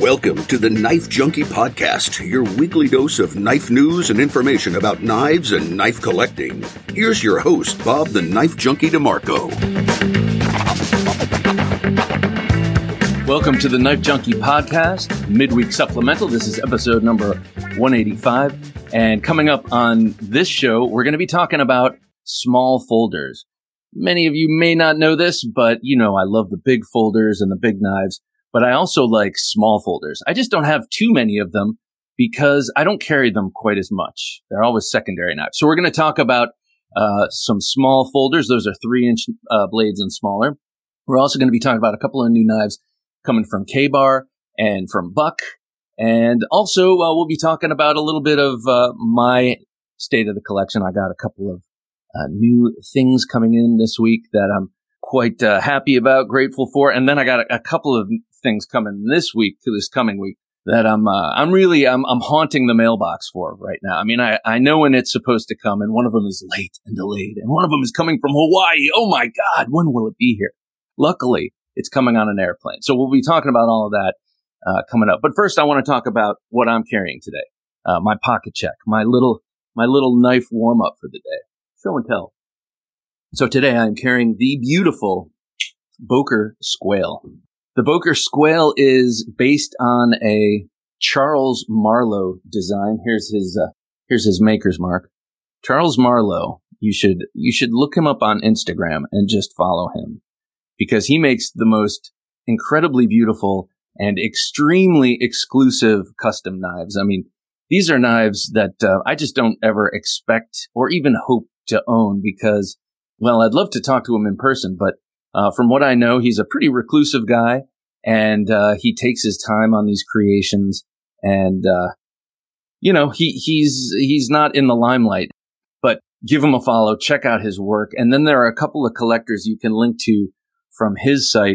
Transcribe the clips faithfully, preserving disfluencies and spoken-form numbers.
Welcome to the Knife Junkie Podcast, your weekly dose of knife news and information about knives and knife collecting. Here's your host, Bob the Knife Junkie DeMarco. Welcome to the Knife Junkie Podcast, midweek supplemental. This is episode number one eighty-five. And coming up on this show, we're going to be talking about small folders. Many of you may not know this, but you know I love the big folders and the big knives. But I also like small folders. I just don't have too many of them because I don't carry them quite as much. They're always secondary knives. So we're going to talk about uh, some small folders. Those are three inch uh, blades and smaller. We're also going to be talking about a couple of new knives coming from Ka-Bar and from Buck. And also uh, we'll be talking about a little bit of uh, my state of the collection. I got a couple of uh, new things coming in this week that I'm quite uh, happy about, grateful for. And then I got a, a couple of things coming this week to this coming week that I'm, uh, I'm really, I'm, I'm haunting the mailbox for right now. I mean, I, I know when it's supposed to come, and one of them is late and delayed, and one of them is coming from Hawaii. Oh my God, when will it be here? Luckily, it's coming on an airplane. So we'll be talking about all of that, uh, coming up. But first, I want to talk about what I'm carrying today. Uh, my pocket check, my little, my little knife warm up for the day. Show and tell. So today I'm carrying the beautiful Boker Squale. The Boker Squale is based on a Charles Marlowe design. Here's his, uh, here's his maker's mark. Charles Marlowe, you should, you should look him up on Instagram and just follow him because he makes the most incredibly beautiful and extremely exclusive custom knives. I mean, these are knives that uh, I just don't ever expect or even hope to own because, well, I'd love to talk to him in person, but Uh, from what I know, he's a pretty reclusive guy, and uh, he takes his time on these creations. And uh, you know, he he's he's not in the limelight. But give him a follow, check out his work, and then there are a couple of collectors you can link to from his site.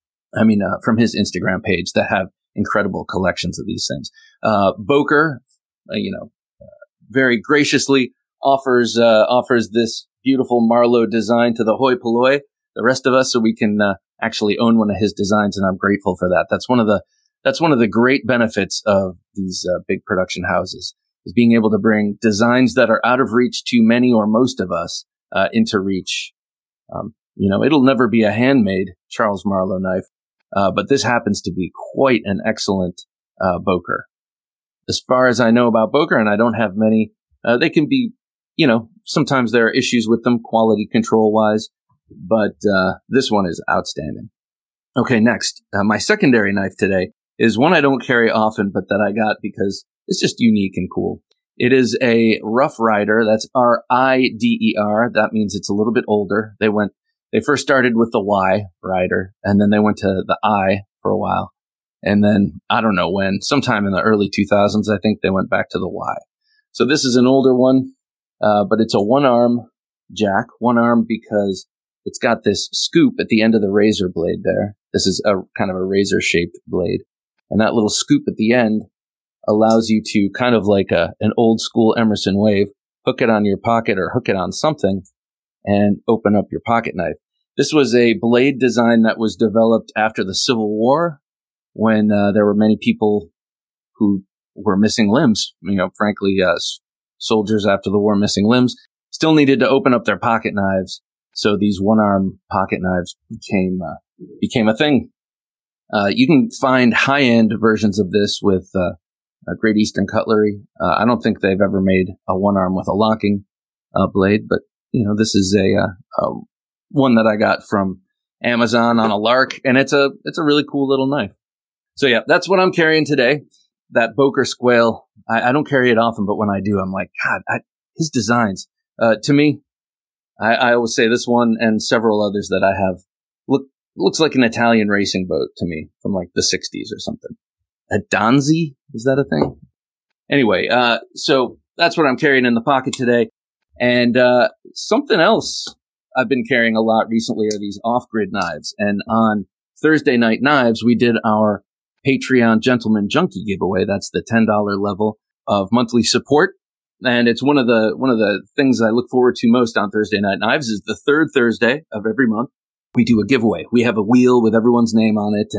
I mean, uh, from his Instagram page that have incredible collections of these things. Uh, Boker, uh, you know, uh, very graciously offers uh, offers this beautiful Marlowe design to the hoi polloi, the rest of us, so we can uh, actually own one of his designs, and I'm grateful for that. That's one of the that's one of the great benefits of these uh, big production houses, is being able to bring designs that are out of reach to many or most of us uh, into reach. Um, you know, it'll never be a handmade Charles Marlowe knife, uh, but this happens to be quite an excellent uh, Boker. As far as I know about Boker, and I don't have many, uh, they can be, you know, sometimes there are issues with them quality control wise. But uh, this one is outstanding. Okay, next. Uh, my secondary knife today is one I don't carry often, but that I got because it's just unique and cool. It is a Rough Rider. That's R I D E R. That means it's a little bit older. They went, they first started with the Y, Rider, and then they went to the I for a while. And then, I don't know when, sometime in the early two thousands, I think they went back to the Y. So this is an older one, uh, but it's a one-arm jack. One arm because it's got this scoop at the end of the razor blade there. This is a kind of a razor-shaped blade. And that little scoop at the end allows you to kind of like a an old-school Emerson Wave, hook it on your pocket or hook it on something and open up your pocket knife. This was a blade design that was developed after the Civil War when uh, there were many people who were missing limbs. You know, frankly, uh, soldiers after the war missing limbs still needed to open up their pocket knives. So these one-arm pocket knives became uh, became a thing. Uh, you can find high-end versions of this with uh, a Great Eastern Cutlery. Uh, I don't think they've ever made a one-arm with a locking uh, blade, but you know this is a, uh, a one that I got from Amazon on a lark, and it's a it's a really cool little knife. So yeah, that's what I'm carrying today. That Boker Squale. I, I don't carry it often, but when I do, I'm like, God, I, his designs uh, to me. I, I always say this one and several others that I have look looks like an Italian racing boat to me from like the sixties or something. A Donzi? Is that a thing? Anyway, uh, so that's what I'm carrying in the pocket today. And uh, something else I've been carrying a lot recently are these off-grid knives. And on Thursday Night Knives, we did our Patreon Gentleman Junkie giveaway. That's the ten dollars level of monthly support. And it's one of the one of the things I look forward to most on Thursday Night Knives is the third Thursday of every month. We do a giveaway. We have a wheel with everyone's name on it, and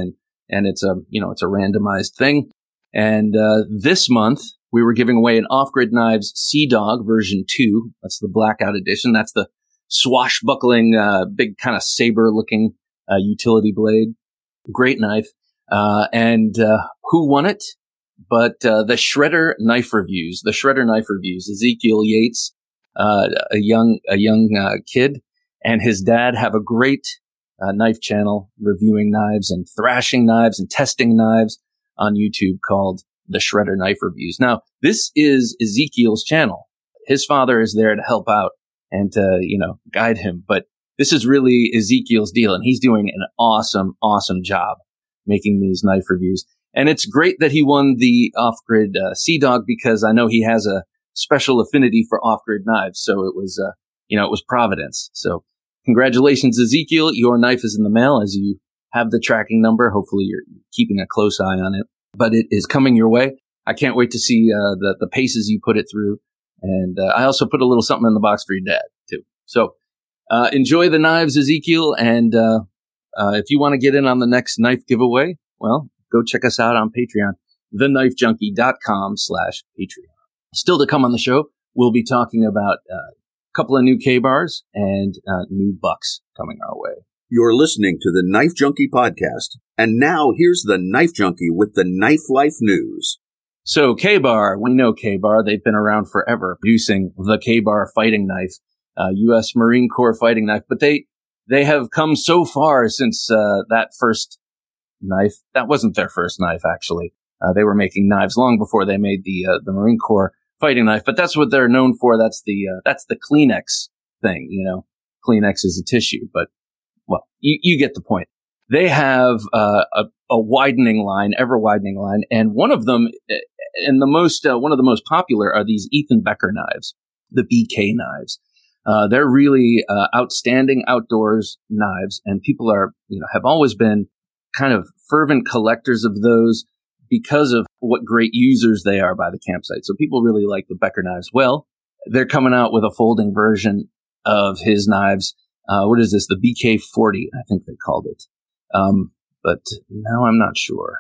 and it's a, you know, it's a randomized thing. And uh, this month, we were giving away an Off-Grid Knives Sea Dog version two. That's the blackout edition. That's the swashbuckling, uh, big kind of saber-looking uh, utility blade. Great knife. Uh, and uh, who won it? But uh, the Shredder Knife Reviews. The Shredder Knife Reviews. Ezekiel Yates, uh, a young a young uh, kid, and his dad have a great uh, knife channel reviewing knives and thrashing knives and testing knives on YouTube called The Shredder Knife Reviews. Now, this is Ezekiel's channel. His father is there to help out and to, you know, guide him. But this is really Ezekiel's deal, and he's doing an awesome, awesome job making these knife reviews. And it's great that he won the Off-Grid uh, Sea Dog, because I know he has a special affinity for off-grid knives. So it was, uh, you know, it was Providence. So congratulations, Ezekiel. Your knife is in the mail, as you have the tracking number. Hopefully you're keeping a close eye on it, but it is coming your way. I can't wait to see uh, the, the paces you put it through. And uh, I also put a little something in the box for your dad, too. So uh, enjoy the knives, Ezekiel. And uh, uh, if you want to get in on the next knife giveaway, well, go check us out on Patreon, theknifejunkie.com slash Patreon. Still to come on the show, we'll be talking about uh, a couple of new K-bars and uh, new bucks coming our way. You're listening to the Knife Junkie podcast. And now here's the Knife Junkie with the Knife Life News. So K-bar, we know K-bar. They've been around forever, producing the K-bar fighting knife, uh, U S Marine Corps fighting knife. But they they have come so far since uh, that first knife. That wasn't their first knife, actually. Uh, they were making knives long before they made the uh, the Marine Corps fighting knife. But that's what they're known for. That's the uh, that's the Kleenex thing, you know. Kleenex is a tissue, but well, you, you get the point. They have uh, a, a widening line, ever widening line, and one of them, and the most uh, one of the most popular, are these Ethan Becker knives, the B K knives. Uh, they're really uh, outstanding outdoors knives, and people are, you know, have always been kind of fervent collectors of those because of what great users they are by the campsite. So people really like the Becker knives. Well, they're coming out with a folding version of his knives. Uh, what is this? The B K forty, I think they called it. Um, but now I'm not sure.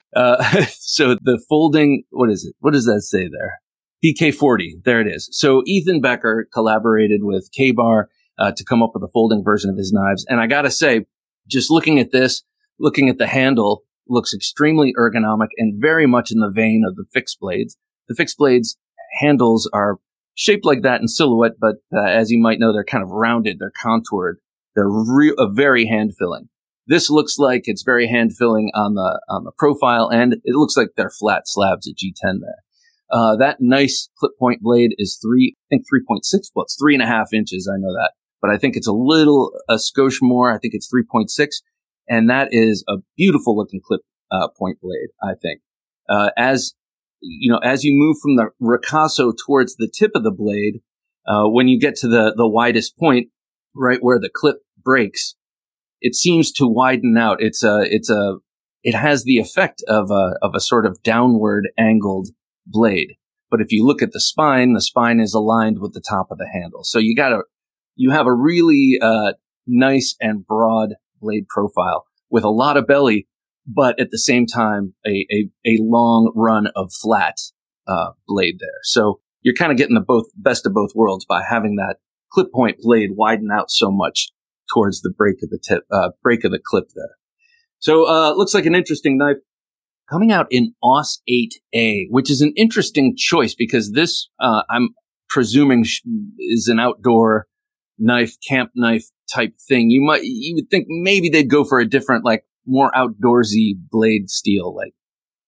Uh, so the folding, what is it? What does that say there? B K forty. There it is. So Ethan Becker collaborated with K-Bar, uh, to come up with a folding version of his knives. And I gotta say, just looking at this, looking at the handle, looks extremely ergonomic and very much in the vein of the fixed blades. The fixed blades handles are shaped like that in silhouette, but uh, as you might know, they're kind of rounded, they're contoured, they're re- uh, very hand-filling. This looks like it's very hand-filling on the on the profile, and it looks like they're flat slabs at G ten there. Uh, that nice clip point blade is three, I think three point six. Well, it's three and a half inches. I know that, but I think it's a little a skosh more. I think it's three point six, and that is a beautiful looking clip uh, point blade. I think uh, as you know, as you move from the ricasso towards the tip of the blade, uh, when you get to the the widest point, right where the clip breaks, it seems to widen out. It's a, it's a, it has the effect of a, of a sort of downward angled blade. But if you look at the spine, the spine is aligned with the top of the handle. So you got a, you have a really, uh, nice and broad blade profile with a lot of belly, but at the same time, a, a, a long run of flat, uh, blade there. So you're kind of getting the both, best of both worlds by having that clip point blade widen out so much towards the break of the tip, uh, break of the clip there. So, uh, looks like an interesting knife coming out in A U S eight A, which is an interesting choice because this, uh, I'm presuming sh- is an outdoor knife, camp knife type thing. You might, you would think maybe they'd go for a different, like more outdoorsy blade steel. Like,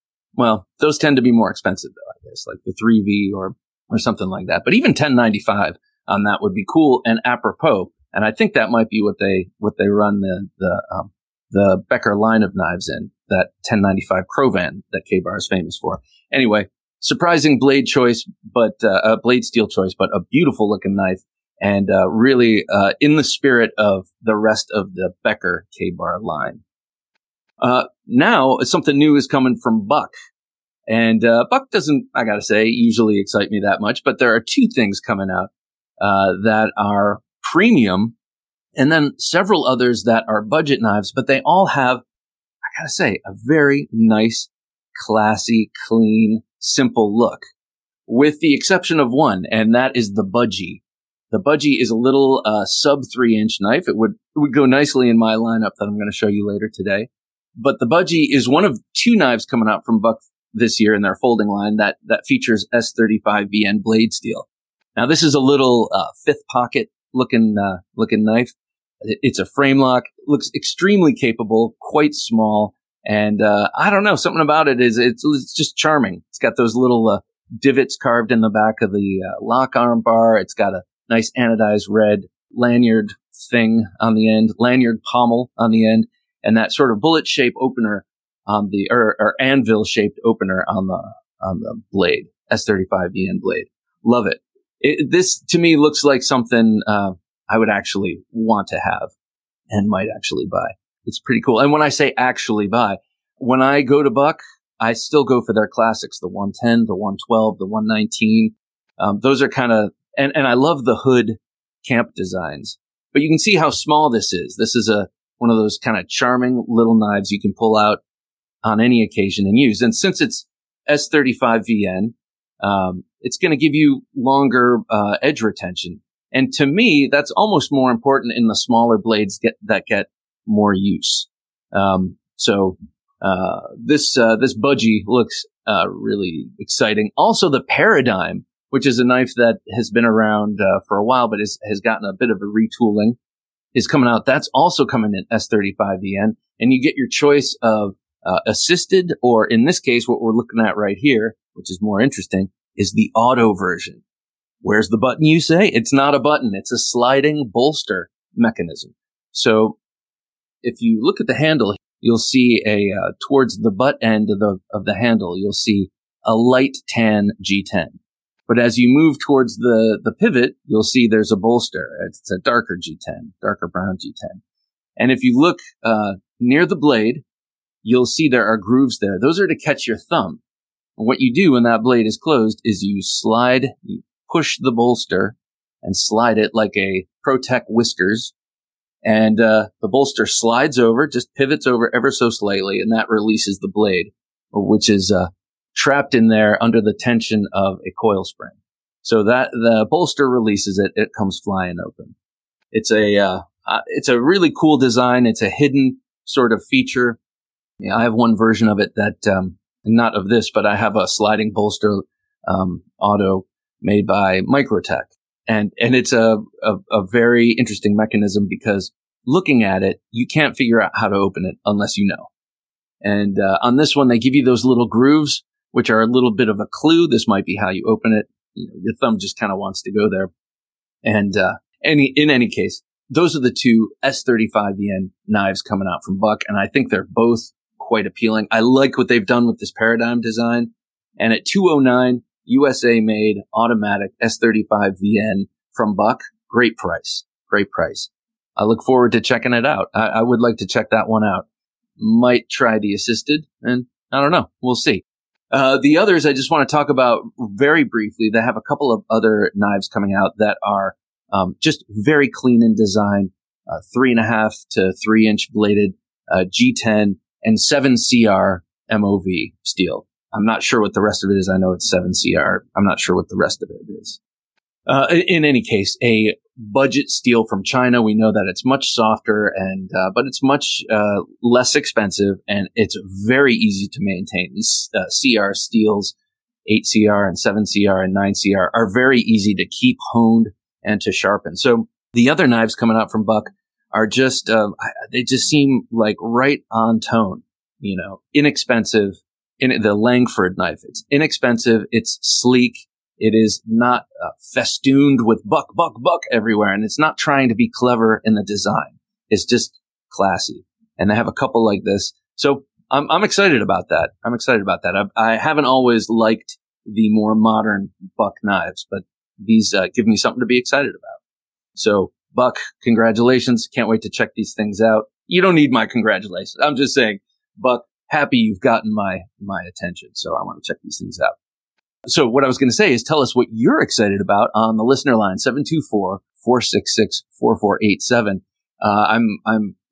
well, those tend to be more expensive though, I guess, like the three V or, or something like that. But even ten ninety-five on that would be cool and apropos. And I think that might be what they what they run the the um, the Becker line of knives in, that ten ninety-five Crovan that K-Bar is famous for. Anyway, surprising blade choice, but uh, a blade steel choice, but a beautiful looking knife, and uh, really uh, in the spirit of the rest of the Becker K-Bar line. Uh, now something new is coming from Buck, and uh, Buck doesn't, I gotta say, usually excite me that much, but there are two things coming out uh, that are premium, and then several others that are budget knives, but they all have, I gotta say, a very nice, classy, clean, simple look, with the exception of one, and that is the Budgie. The Budgie is a little uh, sub three inch knife. It would it would go nicely in my lineup that I'm going to show you later today. But the Budgie is one of two knives coming out from Buck this year in their folding line that that features S thirty-five V N blade steel. Now this is a little uh, fifth pocket looking uh, looking knife. It's a frame lock, looks extremely capable, quite small, and uh, I don't know, something about it is it's, it's just charming. It's got those little uh, divots carved in the back of the uh, lock arm bar. It's got a nice anodized red lanyard thing on the end, lanyard pommel on the end, and that sort of bullet shape opener on the or, or anvil shaped opener on the on the blade, S thirty-five V N blade. Love it. It, this to me looks like something uh, I would actually want to have and might actually buy. It's pretty cool. And when I say actually buy, when I go to Buck, I still go for their classics, the one ten, the one twelve, the one nineteen. Um, those are kind of, and, and I love the hood camp designs, but you can see how small this is. This is a, one of those kind of charming little knives you can pull out on any occasion and use. And since it's S thirty-five V N, um, it's going to give you longer, uh, edge retention. And to me, that's almost more important in the smaller blades get, that get more use. Um, so, uh, this, uh, this Budgie looks, uh, really exciting. Also the Paradigm, which is a knife that has been around, uh, for a while, but is, has gotten a bit of a retooling, is coming out. That's also coming in S thirty-five V N, and you get your choice of, uh, assisted, or in this case, what we're looking at right here, which is more interesting, is the auto version. Where's the button, you say? It's not a button. It's a sliding bolster mechanism. So if you look at the handle, you'll see a, uh, towards the butt end of the, of the handle, you'll see a light tan G ten. But as you move towards the, the pivot, you'll see there's a bolster. It's a darker G ten, darker brown G ten. And if you look, uh, near the blade, you'll see there are grooves there. Those are to catch your thumb. And what you do when that blade is closed is you slide, you push the bolster and slide it like a ProTech whiskers. And, uh, the bolster slides over, just pivots over ever so slightly, and that releases the blade, which is, uh, trapped in there under the tension of a coil spring. So that the bolster releases it, it comes flying open. It's a, uh, uh it's a really cool design. It's a hidden sort of feature. Yeah, I have one version of it that, um, not of this, but I have a sliding bolster, um, auto made by Microtech. And, and it's a, a, a very interesting mechanism because looking at it, you can't figure out how to open it unless you know. And, uh, on this one, they give you those little grooves, which are a little bit of a clue. This might be how you open it. You know, your thumb just kind of wants to go there. And, uh, any, in any case, those are the two S thirty-five V N knives coming out from Buck. And I think they're both quite appealing. I like what they've done with this Paradigm design. And at two oh nine, U S A made automatic S thirty-five V N from Buck. Great price. Great price. I look forward to checking it out. I, I would like to check that one out. Might try the assisted, and I don't know. We'll see. Uh, the others I just want to talk about very briefly. They have a couple of other knives coming out that are um, just very clean in design, uh, three and a half to three inch bladed uh, G ten and seven C R M O V steel. I'm not sure what the rest of it is. I know it's seven C R. I'm not sure what the rest of it is. Uh, in any case, a budget steel from China. We know that it's much softer and, uh, but it's much, uh, less expensive, and it's very easy to maintain. These, uh, C R steels, eight C R and seven C R and nine C R are very easy to keep honed and to sharpen. So the other knives coming out from Buck are just, uh, they just seem like right on tone, you know, inexpensive. In the Langford knife, it's inexpensive. It's sleek. It is not uh, festooned with buck, buck, buck everywhere. And it's not trying to be clever in the design. It's just classy. And they have a couple like this. So I'm, I'm excited about that. I'm excited about that. I've, I haven't always liked the more modern Buck knives, but these uh, give me something to be excited about. So Buck, congratulations. Can't wait to check these things out. You don't need my congratulations. I'm just saying, Buck, happy you've gotten my, my attention. So I want to check these things out. So what I was going to say is tell us what you're excited about on the listener line, seven two four, four six six, four four eight seven. Uh, I'm, I'm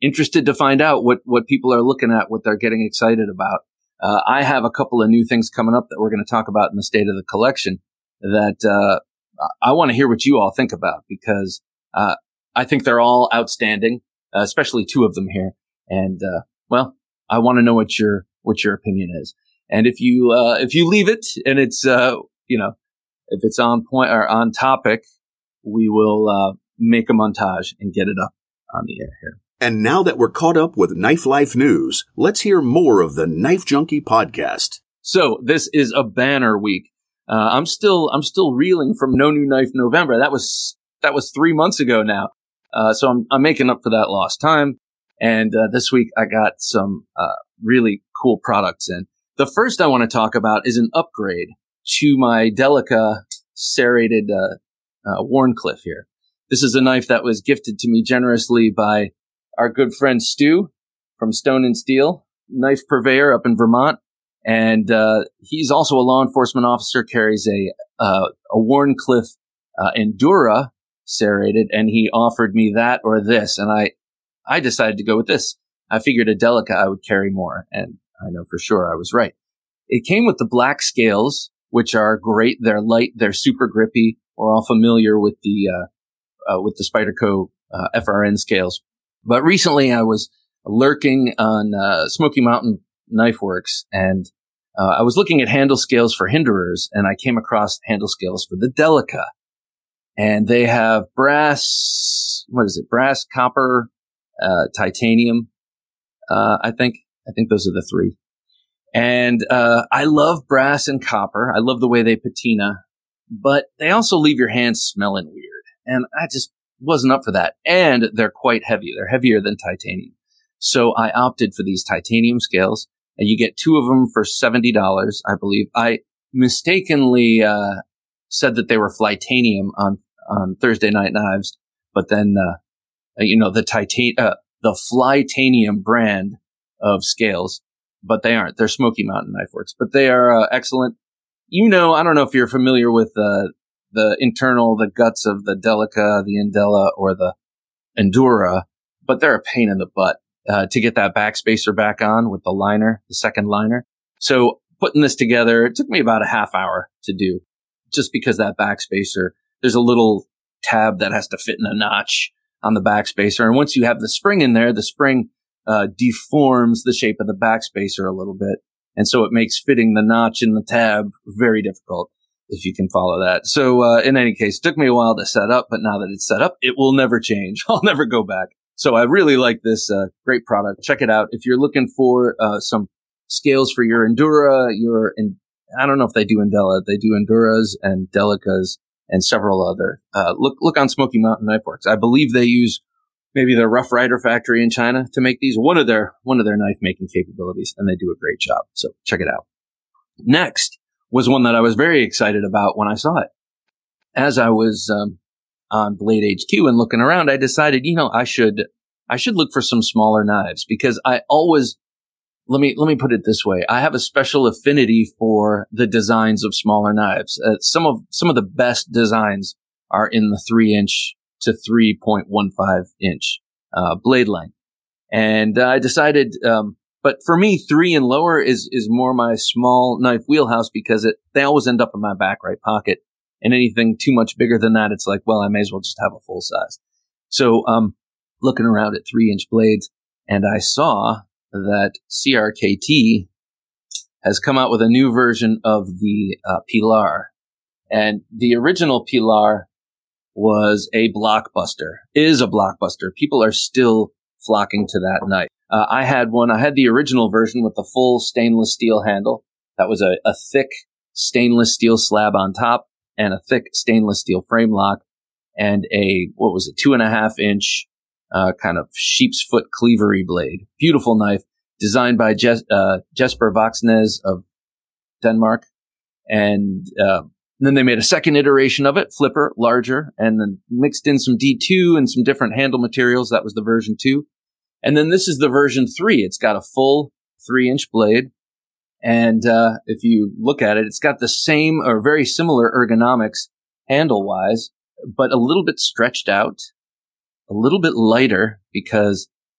interested to find out what, what people are looking at, what they're getting excited about. Uh, I have a couple of new things coming up that we're going to talk about in the State of the Collection that uh, I want to hear what you all think about, because uh, I think they're all outstanding, uh, especially two of them here. And uh, well, I want to know what your what your opinion is. And if you uh, if you leave it and it's uh, you know if it's on point or on topic, we will uh, make a montage and get it up on the air here. And now that we're caught up with Knife Life news, let's hear more of the Knife Junkie podcast. So this is a banner week. Uh, I'm still I'm still reeling from No New Knife November. That was that was three months ago now. Uh, so I'm I'm making up for that lost time. And uh, this week I got some uh, really cool products in. The first I want to talk about is an upgrade to my Delica serrated uh, uh, Wharncliffe here. This is a knife that was gifted to me generously by our good friend Stu from Stone and Steel, knife purveyor up in Vermont. And uh, he's also a law enforcement officer, carries a uh, a Wharncliffe uh, Endura serrated, and he offered me that or this. And I, I decided to go with this. I figured a Delica I would carry more, and I know for sure I was right. It came with the black scales, which are great. They're light. They're super grippy. We're all familiar with the uh, uh, with the Spyderco uh, F R N scales. But recently I was lurking on uh, Smoky Mountain Knife Works, and uh, I was looking at handle scales for Hinderers, and I came across handle scales for the Delica. And they have brass, what is it? Brass, copper, uh, titanium. Uh, I think, I think those are the three. And, uh, I love brass and copper. I love the way they patina, but they also leave your hands smelling weird. And I just wasn't up for that. And they're quite heavy. They're heavier than titanium. So I opted for these titanium scales, and you get two of them for seventy dollars, I believe. I mistakenly, uh, said that they were Flytanium on, on Thursday Night Knives, but then, uh, you know, the titan, uh, the Flytanium brand of scales, but they aren't. They're Smoky Mountain Knife Works, but they are uh, excellent. You know, I don't know if you're familiar with uh, the internal, the guts of the Delica, the Indela, or the Endura, but they're a pain in the butt uh, to get that backspacer back on with the liner, the second liner. So putting this together, it took me about a half hour to do, just because that backspacer, there's a little tab that has to fit in a notch on the backspacer. And once you have the spring in there, the spring uh, deforms the shape of the backspacer a little bit. And so it makes fitting the notch in the tab very difficult, if you can follow that. So uh, in any case, it took me a while to set up, but now that it's set up, it will never change. I'll never go back. So I really like this uh, great product. Check it out. If you're looking for uh, some scales for your Endura, your, in, I don't know if they do Indela, they do Enduras and Delicas and several other. Uh, look, look on Smoky Mountain Knife Works. I believe they use maybe their Rough Rider factory in China to make these, one of their, one of their knife making capabilities, and they do a great job. So check it out. Next was one that I was very excited about when I saw it. As I was, um, on Blade H Q and looking around, I decided, you know, I should, I should look for some smaller knives, because I always, let me, let me put it this way. I have a special affinity for the designs of smaller knives. Uh, some of, some of the best designs are in the three inch to three point one five inch, uh, blade length. And uh, I decided, um, but for me, three and lower is, is more my small knife wheelhouse, because it, they always end up in my back right pocket. And anything too much bigger than that, it's like, well, I may as well just have a full size. So, um, looking around at three inch blades, and I saw that C R K T has come out with a new version of the uh, Pilar. And the original Pilar was a blockbuster, is a blockbuster. People are still flocking to that knife. Uh, I had one, I had the original version with the full stainless steel handle. That was a, a thick stainless steel slab on top and a thick stainless steel frame lock and a, what was it, two and a half inch Uh, kind of sheep's foot cleavery blade. Beautiful knife designed by Jes- uh, Jesper Voxnes of Denmark. And uh, then they made a second iteration of it, flipper, larger, and then mixed in some D two and some different handle materials. That was the version two. And then this is the version three. It's got a full three inch blade. And uh, if you look at it, it's got the same or very similar ergonomics handle wise, but a little bit stretched out. A little bit lighter, because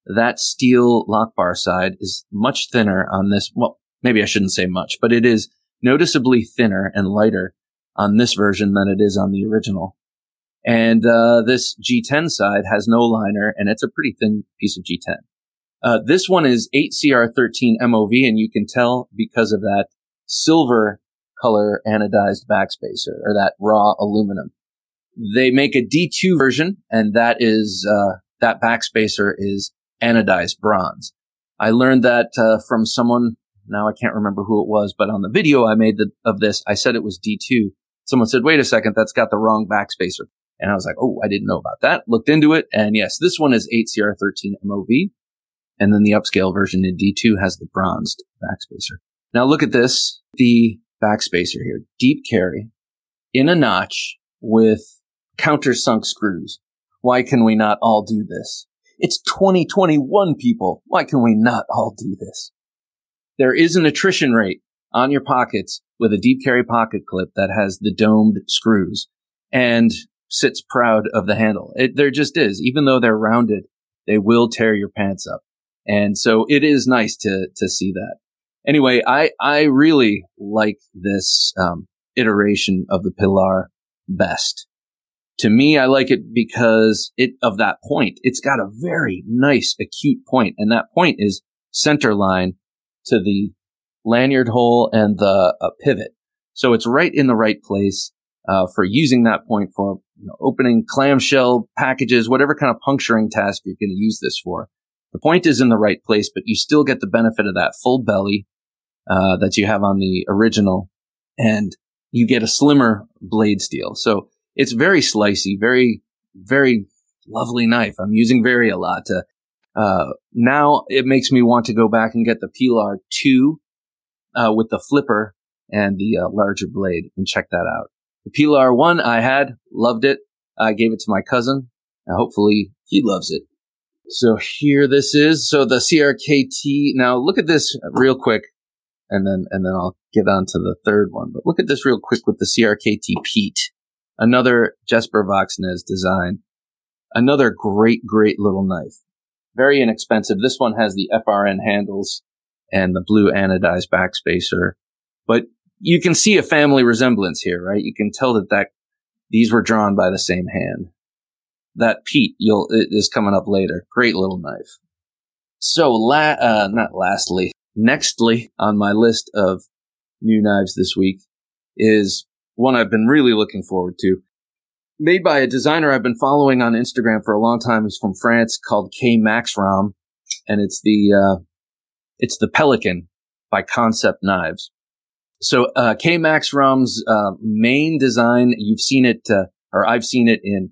that steel lock bar side is much thinner on this. Well, maybe I shouldn't say much, but it is noticeably thinner and lighter on this version than it is on the original. And uh, this G ten side has no liner, and it's a pretty thin piece of G ten. Uh, this one is eight C R thirteen M O V, and you can tell because of that silver color anodized backspacer, or that raw aluminum. They make a D two version, and that is uh, that backspacer is anodized bronze. I learned that uh, from someone, now I can't remember who it was, but on the video I made the, of this, I said it was D two. Someone said, wait a second, that's got the wrong backspacer. And I was like, oh, I didn't know about that. Looked into it, and yes, this one is eight C R thirteen M O V, and then the upscale version in D two has the bronzed backspacer. Now look at this, the backspacer here, deep carry, in a notch with countersunk screws. Why can we not all do this? It's twenty twenty-one, people. Why can we not all do this? There is an attrition rate on your pockets with a deep carry pocket clip that has the domed screws and sits proud of the handle. It, there just is. Even though they're rounded, they will tear your pants up. And so it is nice to to see that. Anyway, I, I really like this um, iteration of the Pilar best. To me, I like it because it of that point. It's got a very nice acute point, and that point is center line to the lanyard hole and the uh, pivot. So it's right in the right place uh, for using that point for you know, opening clamshell packages, whatever kind of puncturing task you're going to use this for. The point is in the right place, but you still get the benefit of that full belly uh, that you have on the original, and you get a slimmer blade steel. So it's very slicey, very, very lovely knife. I'm using very a lot. To, uh, now it makes me want to go back and get the Pilar two uh, with the flipper and the uh, larger blade and check that out. The Pilar one I had, loved it. I gave it to my cousin. And hopefully he loves it. So here this is. So the C R K T. Now look at this real quick, and then and then I'll get on to the third one. But look at this real quick with the C R K T Pete. Another Jesper Voxnäs design. Another great, great little knife. Very inexpensive. This one has the F R N handles and the blue anodized backspacer. But you can see a family resemblance here, right? You can tell that, that these were drawn by the same hand. That Pete you'll, is coming up later. Great little knife. So, la- uh, not lastly, nextly on my list of new knives this week is one I've been really looking forward to. Made by a designer I've been following on Instagram for a long time. He's from France, called K Maxram, and it's the uh, it's the Pelican by Concept Knives. So uh, K Maxram's uh, main design, you've seen it, uh, or I've seen it in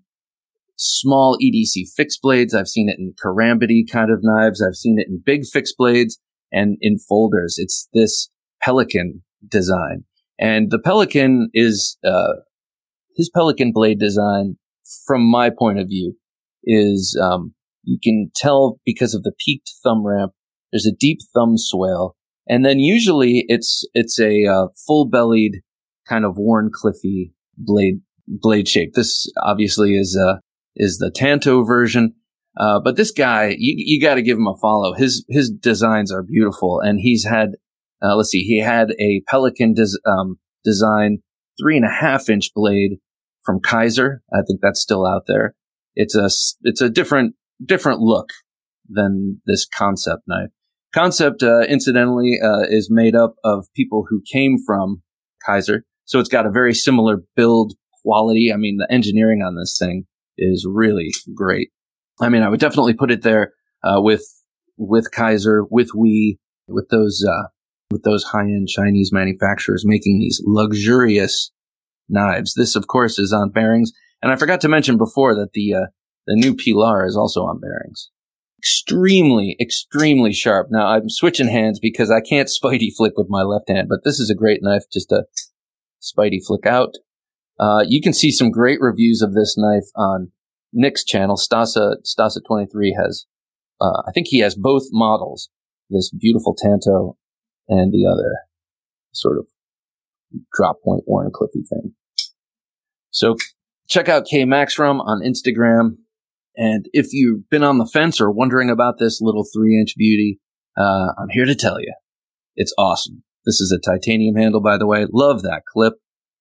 small E D C fixed blades. I've seen it in karambity kind of knives. I've seen it in big fixed blades and in folders. It's this Pelican design. And the Pelican is, uh, his Pelican blade design, from my point of view, is, um, you can tell because of the peaked thumb ramp, there's a deep thumb swale. And then usually it's, it's a, uh, full bellied kind of Wharncliffe blade, blade shape. This obviously is, uh, is the Tanto version. Uh, but this guy, you, you got to give him a follow. His, his designs are beautiful. And he's had, Uh, let's see, he had a Pelican des- um, design three and a half inch blade from Kaiser. I think that's still out there. It's a, it's a different, different look than this Concept knife. Concept, uh, incidentally, uh, is made up of people who came from Kaiser. So it's got a very similar build quality. I mean, the engineering on this thing is really great. I mean, I would definitely put it there, uh, with, with Kaiser, with Wee, with those, uh, with those high-end Chinese manufacturers making these luxurious knives. This, of course, is on bearings. And I forgot to mention before that the uh, the new Pilar is also on bearings. Extremely, extremely sharp. Now, I'm switching hands because I can't Spidey flick with my left hand, but this is a great knife just to Spidey flick out. Uh, you can see some great reviews of this knife on Nick's channel. Stasa, Stasa twenty-three has, uh, I think he has both models, this beautiful Tanto and the other sort of drop point Wharncliffe thing. So check out K Maxram on Instagram. And if you've been on the fence or wondering about this little three-inch beauty, uh, I'm here to tell you, it's awesome. This is a titanium handle, by the way. Love that clip.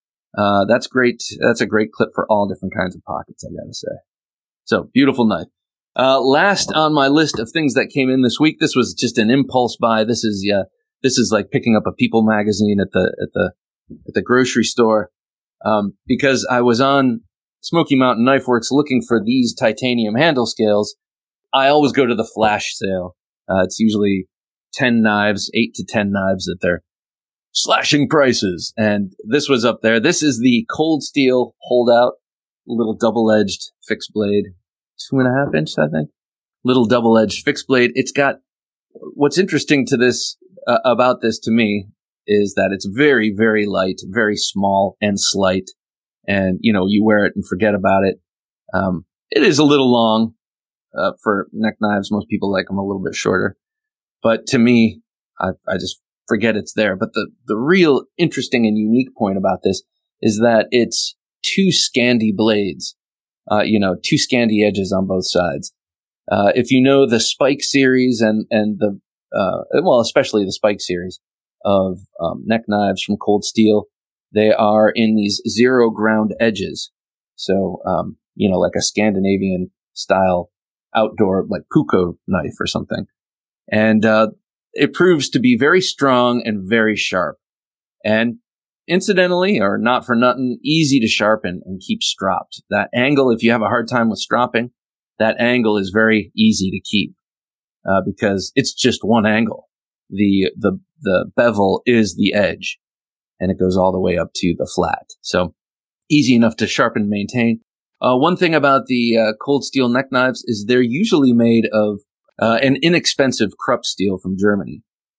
Uh, that's great. That's a great clip for all different kinds of pockets, I gotta say. So, beautiful knife. Uh, last on my list of things that came in this week, this was just an impulse buy. This is, uh, this is like picking up a People magazine at the, at the, at the grocery store. Um, because I was on Smoky Mountain Knife Works looking for these titanium handle scales. I always go to the flash sale. Uh, it's usually ten knives, eight to ten knives that they're slashing prices. And this was up there. This is the Cold Steel Holdout, little double-edged fixed blade, two and a half inch, I think. Little double-edged fixed blade. It's got, what's interesting to this, uh, about this to me is that it's very, very light, very small and slight. And, you know, you wear it and forget about it. Um, it is a little long, uh, for neck knives. Most people like them a little bit shorter. But to me, I, I just forget it's there. But the, the real interesting and unique point about this is that it's two Scandi blades, uh, you know, two Scandi edges on both sides. Uh, if you know the Spike series and, and the, uh, well, especially the Spike series of, um, neck knives from Cold Steel, they are in these zero ground edges. So, um, you know, like a Scandinavian style outdoor, like Puko knife or something. And, uh, it proves to be very strong and very sharp. And incidentally, or not for nothing, easy to sharpen and keep stropped. That angle, if you have a hard time with stropping, that angle is very easy to keep, uh, because it's just one angle. The, the, the bevel is the edge, and it goes all the way up to the flat. So easy enough to sharpen and maintain. Uh, one thing about the, uh, Cold Steel neck knives is they're usually made of Uh, an inexpensive Krupp steel from Germany.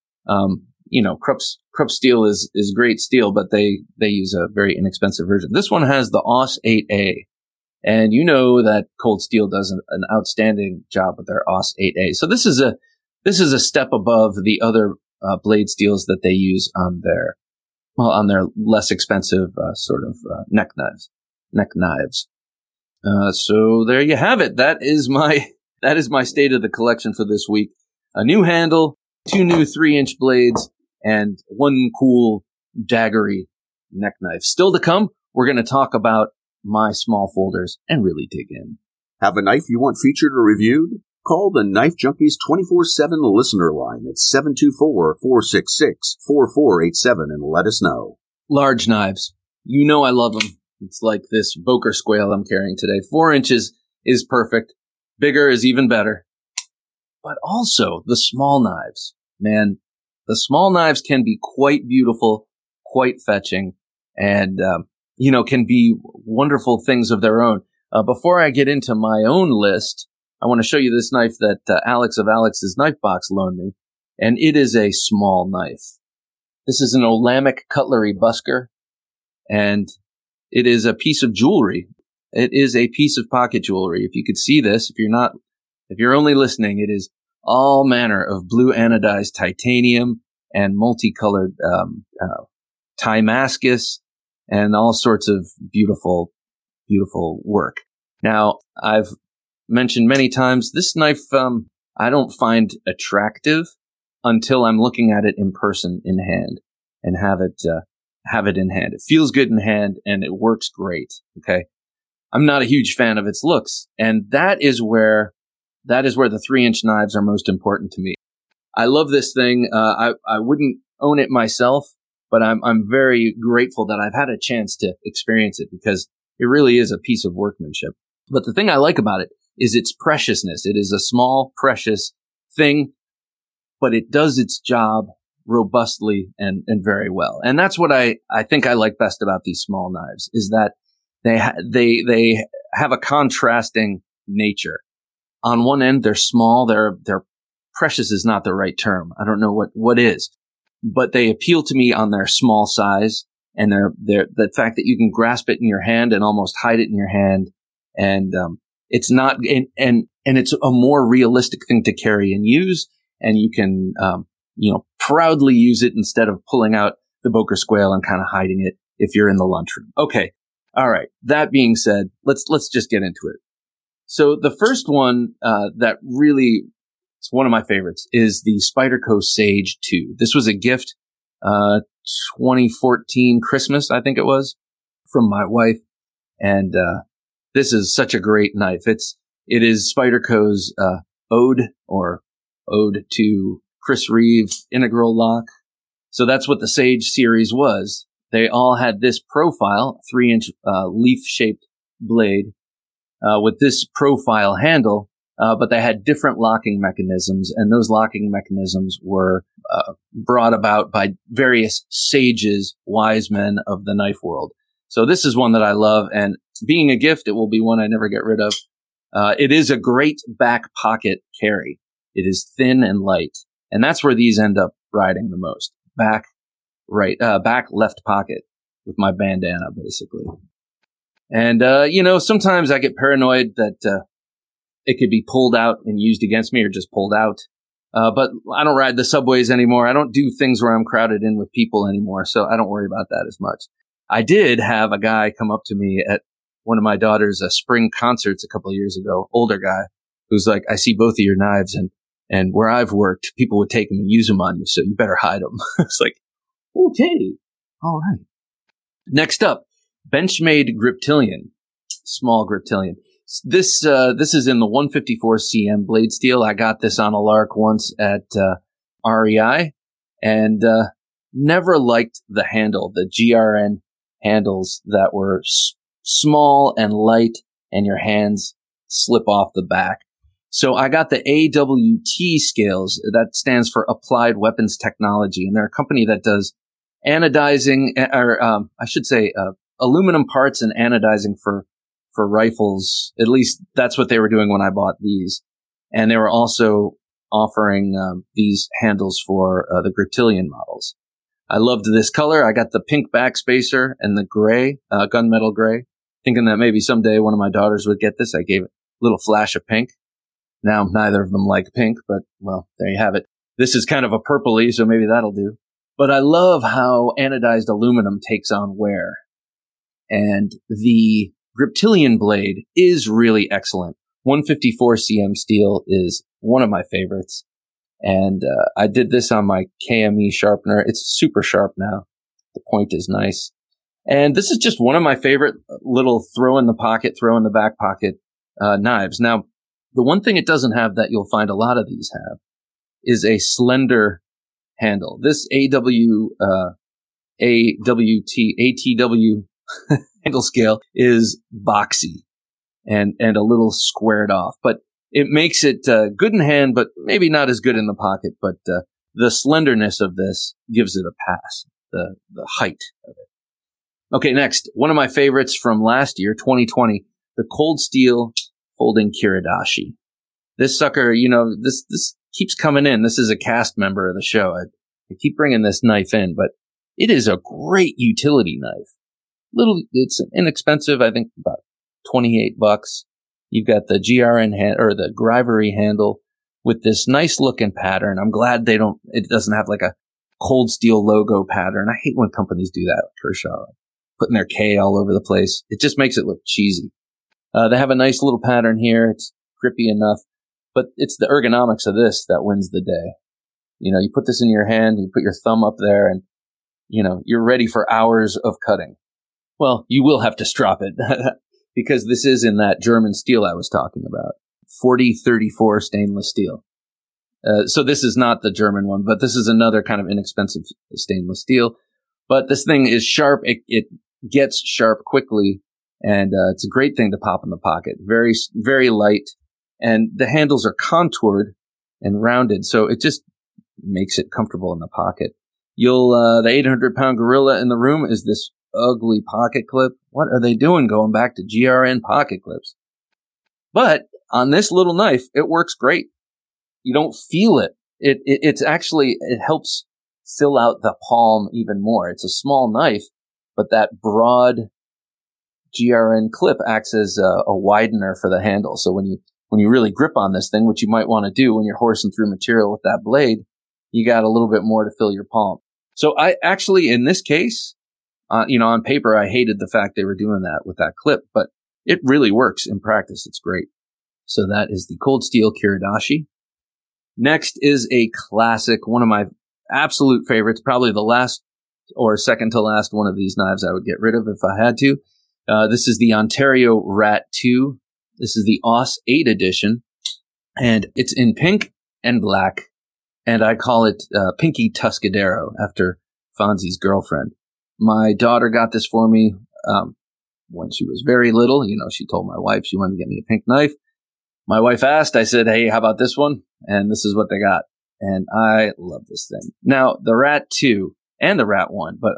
Um, you know, Krupp's, Krupp steel is, is great steel, but they, they use a very inexpensive version. This one has the A U S eight A. And you know that Cold Steel does an, an outstanding job with their A U S eight A. So this is a, this is a step above the other, uh, blade steels that they use on their, well, on their less expensive, uh, sort of, uh, neck knives, neck knives. Uh, so there you have it. That is my, That is my state of the collection for this week. A new handle, two new three-inch blades, and one cool daggery neck knife. Still to come, we're going to talk about my small folders and really dig in. Have a knife you want featured or reviewed? Call the Knife Junkies twenty-four seven listener line at seven two four, four six six, four four eight seven and let us know. Large knives. You know I love them. It's like this Boker Squale I'm carrying today. Four inches is perfect. Bigger is even better. But also the small knives. Man, the small knives can be quite beautiful, quite fetching, and, um, you know, can be wonderful things of their own. Uh, before I get into my own list, I want to show you this knife that uh, Alex of Alex's Knife Box loaned me, and it is a small knife. This is an Olamic cutlery busker, and it is a piece of jewelry. It is a piece of pocket jewelry. If you could see this, if you're not, if you're only listening, it is all manner of blue anodized titanium and multicolored um, uh, Timascus and all sorts of beautiful, beautiful work. Now, I've mentioned many times this knife um, I don't find attractive until I'm looking at it in person, in hand, and have it uh, have it in hand. It feels good in hand, and it works great. Okay. I'm not a huge fan of its looks, and that is where that is where the three-inch knives are most important to me. I love this thing. Uh, I I wouldn't own it myself, but I'm I'm very grateful that I've had a chance to experience it because it really is a piece of workmanship. But the thing I like about it is its preciousness. It is a small, precious thing, but it does its job robustly and and very well. And that's what I I think I like best about these small knives is that They ha- they they have a contrasting nature. On one end, they're small. They're they're precious is not the right term. I don't know what, what is, but they appeal to me on their small size and their their the fact that you can grasp it in your hand and almost hide it in your hand, and um, it's not and, and and it's a more realistic thing to carry and use, and you can um, you know proudly use it instead of pulling out the Boker Squale and kind of hiding it if you're in the lunchroom. Okay. All right. That being said, let's let's just get into it. So the first one uh, that really, it's one of my favorites, is the Spyderco Sage two. This was a gift, uh, twenty fourteen Christmas, I think it was, from my wife. And uh, this is such a great knife. It's, it is Spyderco's uh, ode or ode to Chris Reeve integral lock. So that's what the Sage series was. They all had this profile, three inch uh, leaf-shaped blade uh, with this profile handle, uh, but they had different locking mechanisms, and those locking mechanisms were uh, brought about by various sages, wise men of the knife world. So this is one that I love, and being a gift, it will be one I never get rid of. Uh, it is a great back pocket carry. It is thin and light, and that's where these end up riding the most. Back, right, uh, back left pocket with my bandana, basically. And, uh, you know, sometimes I get paranoid that, uh, it could be pulled out and used against me or just pulled out. Uh, but I don't ride the subways anymore. I don't do things where I'm crowded in with people anymore. So I don't worry about that as much. I did have a guy come up to me at one of my daughter's uh, spring concerts a couple of years ago, older guy, who's like, I see both of your knives, and And where I've worked, people would take them and use them on you, so you better hide them. It's like, okay, all right. Next up, Benchmade Griptilian, small Griptilian. This uh, this is in the one fifty-four C M blade steel. I got this on a lark once at uh, R E I, and uh, never liked the handle, the G R N handles that were s- small and light, and your hands slip off the back. So I got the A W T scales. That stands for Applied Weapons Technology. And they're a company that does anodizing, or um, I should say uh, aluminum parts and anodizing for, for rifles. At least that's what they were doing when I bought these. And they were also offering um, these handles for uh, the Griptilian models. I loved this color. I got the pink backspacer and the gray, uh, gunmetal gray, thinking that maybe someday one of my daughters would get this. I gave it a little flash of pink. Now, neither of them like pink, but, well, there you have it. This is kind of a purpley, so maybe that'll do. But I love how anodized aluminum takes on wear. And the Griptilian blade is really excellent. one fifty-four C M steel is one of my favorites. And uh, I did this on my K M E sharpener. It's super sharp now. The point is nice. And this is just one of my favorite little throw in the pocket, throw in the back pocket uh, knives. Now, the one thing it doesn't have that you'll find a lot of these have is a slender handle. This A W, uh, A W T, A T W handle scale is boxy and, and a little squared off, but it makes it, uh, good in hand, but maybe not as good in the pocket. But, uh, the slenderness of this gives it a pass, the, the height of it. Okay. Next, one of my favorites from last year, twenty twenty, the Cold Steel Folding Kiridashi. This sucker, you know, this, this keeps coming in. This is a cast member of the show. I, I keep bringing this knife in, but it is a great utility knife. Little, it's inexpensive. I think about twenty-eight bucks. You've got the G R N hand, or the Grivery handle with this nice looking pattern. I'm glad they don't, it doesn't have like a Cold Steel logo pattern. I hate when companies do that, Kershaw, putting their K all over the place. It just makes it look cheesy. Uh, they have a nice little pattern here. It's grippy enough, but it's the ergonomics of this that wins the day. You know, you put this in your hand, you put your thumb up there, and, you know, you're ready for hours of cutting. Well, you will have to strop it because this is in that German steel I was talking about, forty thirty-four stainless steel. Uh, so this is not the German one, but this is another kind of inexpensive stainless steel. But this thing is sharp. It, it gets sharp quickly. And uh, it's a great thing to pop in the pocket. Very, very light. And the handles are contoured and rounded, so it just makes it comfortable in the pocket. You'll, uh, the eight hundred pound gorilla in the room is this ugly pocket clip. What are they doing going back to G R N pocket clips? But on this little knife, it works great. You don't feel it. It, it it's actually, it helps fill out the palm even more. It's a small knife, but that broad G R N clip acts as a, a widener for the handle. So when you, when you really grip on this thing, which you might want to do when you're horsing through material with that blade, you got a little bit more to fill your palm. So I actually, in this case, uh, you know, on paper, I hated the fact they were doing that with that clip, but it really works in practice. It's great. So that is the Cold Steel Kiridashi. Next is a classic, one of my absolute favorites, probably the last or second to last one of these knives I would get rid of if I had to. Uh, this is the Ontario Rat two. This is the A U S eight edition, and it's in pink and black, and I call it uh, Pinky Tuscadero after Fonzie's girlfriend. My daughter got this for me um, when she was very little. You know, she told my wife she wanted to get me a pink knife. My wife asked, I said, hey, how about this one? And this is what they got. And I love this thing. Now, the Rat two and the Rat one, but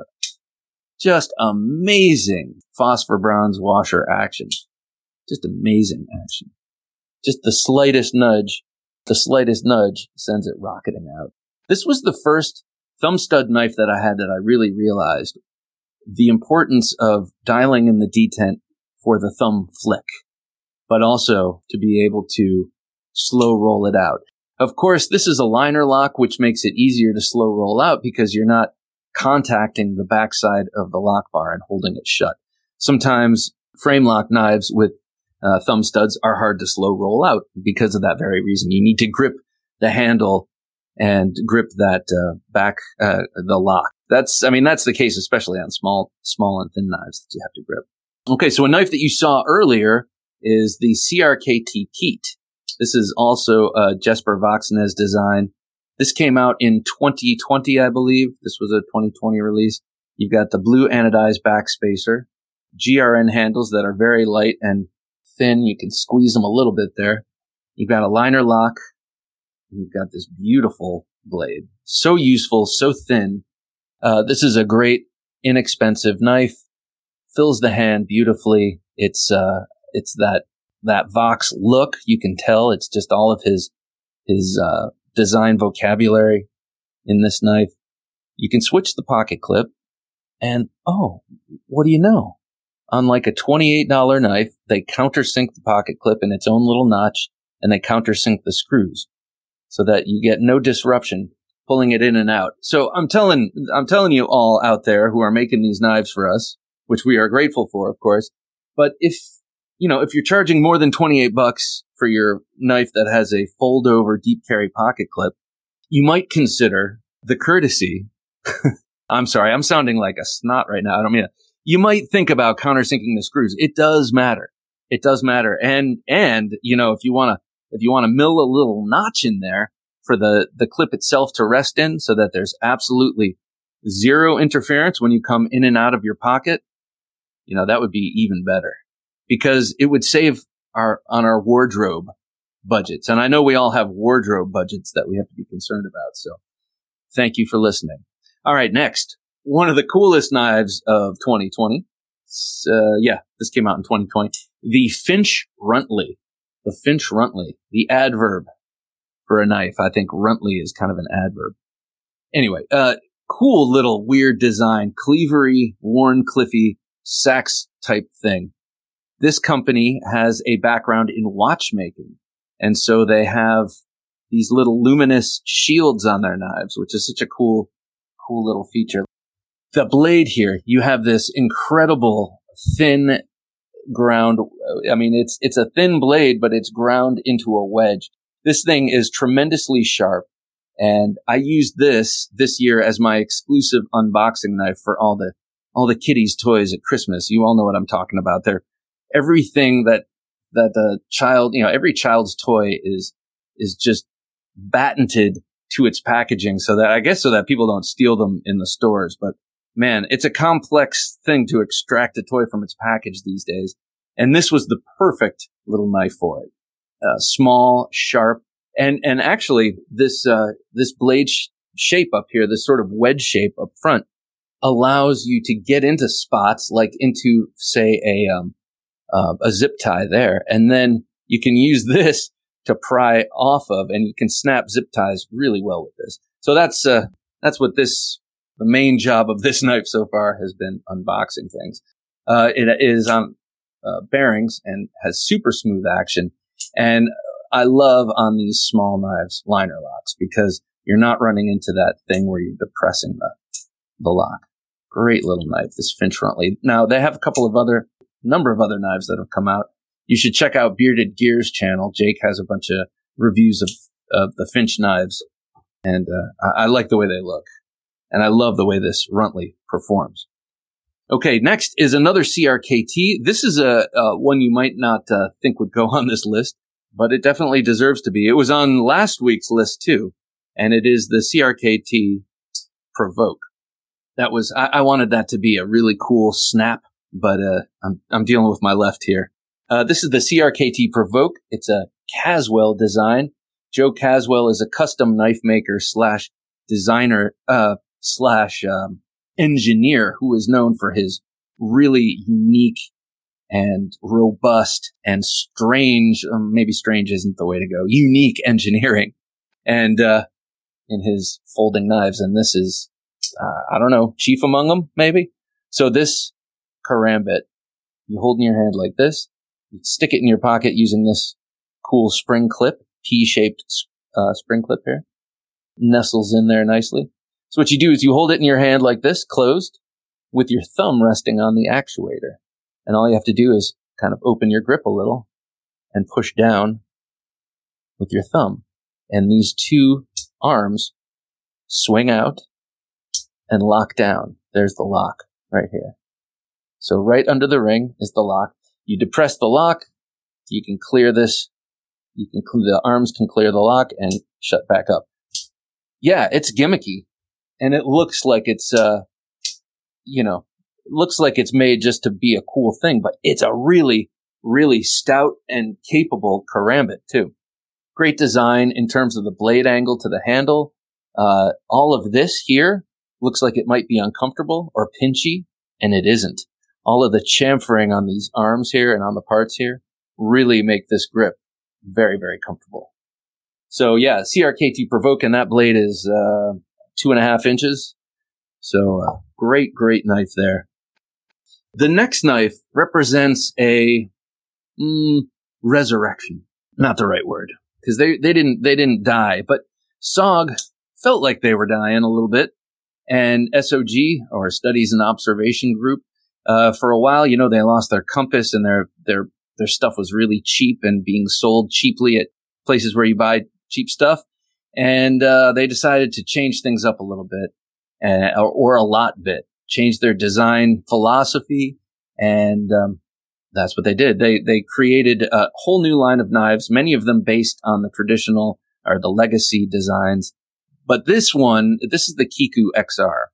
just amazing phosphor bronze washer action. Just amazing action. Just the slightest nudge, the slightest nudge sends it rocketing out. This was the first thumb stud knife that I had that I really realized the importance of dialing in the detent for the thumb flick, but also to be able to slow roll it out. Of course, this is a liner lock, which makes it easier to slow roll out because you're not contacting the backside of the lock bar and holding it shut. Sometimes frame lock knives with uh, thumb studs are hard to slow roll out because of that very reason. You need to grip the handle and grip that uh, back, uh, the lock. That's, I mean, that's the case, especially on small, small and thin knives that you have to grip. Okay, so a knife that you saw earlier is the C R K T Pete. This is also a Jesper Voxnäs design. This came out in twenty twenty, I believe. This was a twenty twenty release. You've got the blue anodized backspacer, G R N handles that are very light and thin. You can squeeze them a little bit there. You've got a liner lock. You've got this beautiful blade. So useful, so thin. Uh, this is a great, inexpensive knife. Fills the hand beautifully. It's, uh, it's that, that Vox look. You can tell it's just all of his, his, uh, design vocabulary in this knife. You can switch the pocket clip and, oh, what do you know? Unlike a twenty-eight dollars knife, they countersink the pocket clip in its own little notch and they countersink the screws so that you get no disruption pulling it in and out. So I'm telling, I'm telling you all out there who are making these knives for us, which we are grateful for, of course. But if, you know, if you're charging more than twenty-eight bucks for your knife that has a fold over deep carry pocket clip, you might consider the courtesy. I'm sorry, I'm sounding like a snot right now. I don't mean it. You might think about countersinking the screws. It does matter. It does matter. And, and, you know, if you want to, if you want to mill a little notch in there for the, the clip itself to rest in so that there's absolutely zero interference when you come in and out of your pocket, you know, that would be even better because it would save our, on our wardrobe budgets. And I know we all have wardrobe budgets that we have to be concerned about. So thank you for listening. All right. Next, one of the coolest knives of twenty twenty. Uh, yeah, this came out in twenty twenty. The Finch Runtley. The Finch Runtley. The adverb for a knife. I think Runtley is kind of an adverb. Anyway, uh, cool little weird design. Cleavery, worn, cliffy, sax type thing. This company has a background in watchmaking. And so they have these little luminous shields on their knives, which is such a cool, cool little feature. The blade here, you have this incredible thin ground. I mean, it's, it's a thin blade, but it's ground into a wedge. This thing is tremendously sharp. And I used this this year as my exclusive unboxing knife for all the, all the kiddies' toys at Christmas. You all know what I'm talking about there. Everything that, that the child, you know, every child's toy is, is just patented to its packaging so that, I guess, so that people don't steal them in the stores. But man, it's a complex thing to extract a toy from its package these days. And this was the perfect little knife for it. Uh, small, sharp, and, and actually this, uh, this blade sh- shape up here, this sort of wedge shape up front allows you to get into spots like into, say, a, um, uh, a zip tie there. And then you can use this to pry off of, and you can snap zip ties really well with this. So that's, uh, that's what this, the main job of this knife so far has been unboxing things. Uh, it is on, uh, bearings and has super smooth action. And I love on these small knives, liner locks, because you're not running into that thing where you're depressing the, the lock. Great little knife, this Finch Runtley. Now they have a couple of other, number of other knives that have come out. You should check out Bearded Gears channel. Jake has a bunch of reviews of, of the Finch knives, and uh, I, I like the way they look. And I love the way this Runtley performs. Okay, next is another C R K T. This is a, a one you might not uh, think would go on this list, but it definitely deserves to be. It was on last week's list too, and it is the C R K T Provoke. That was I, I wanted that to be a really cool snap, but uh, I'm I'm dealing with my left here. Uh, this is the C R K T Provoke. It's a Caswell design. Joe Caswell is a custom knife maker slash designer uh, slash um, engineer who is known for his really unique and robust and strange, um, maybe strange isn't the way to go, unique engineering and uh, in his folding knives. And this is, uh, I don't know, chief among them, maybe? So this karambit, you hold in your hand like this, you stick it in your pocket using this cool spring clip, T-shaped uh, spring clip here, nestles in there nicely. So what you do is you hold it in your hand like this, closed, with your thumb resting on the actuator. And all you have to do is kind of open your grip a little and push down with your thumb. And these two arms swing out and lock down. There's the lock right here. So right under the ring is the lock. You depress the lock, you can clear this, you can the arms can clear the lock and shut back up. Yeah, it's gimmicky. And it looks like it's, uh, you know, looks like it's made just to be a cool thing, but it's a really, really stout and capable karambit too. Great design in terms of the blade angle to the handle. Uh, all of this here looks like it might be uncomfortable or pinchy, and it isn't. All of the chamfering on these arms here and on the parts here really make this grip very, very comfortable. So yeah, C R K T Provoke, and that blade is, uh, two and a half inches. So uh, great, great knife there. The next knife represents a mm, resurrection. Not the right word, because they, they didn't they didn't die, but S O G felt like they were dying a little bit. And S O G, or Studies and Observation Group, uh, for a while, you know, they lost their compass, and their their their stuff was really cheap and being sold cheaply at places where you buy cheap stuff. And uh, they decided to change things up a little bit, uh, or, or a lot bit, change their design philosophy, and um, that's what they did. They they created a whole new line of knives, many of them based on the traditional or the legacy designs. But this one, this is the Kiku X R.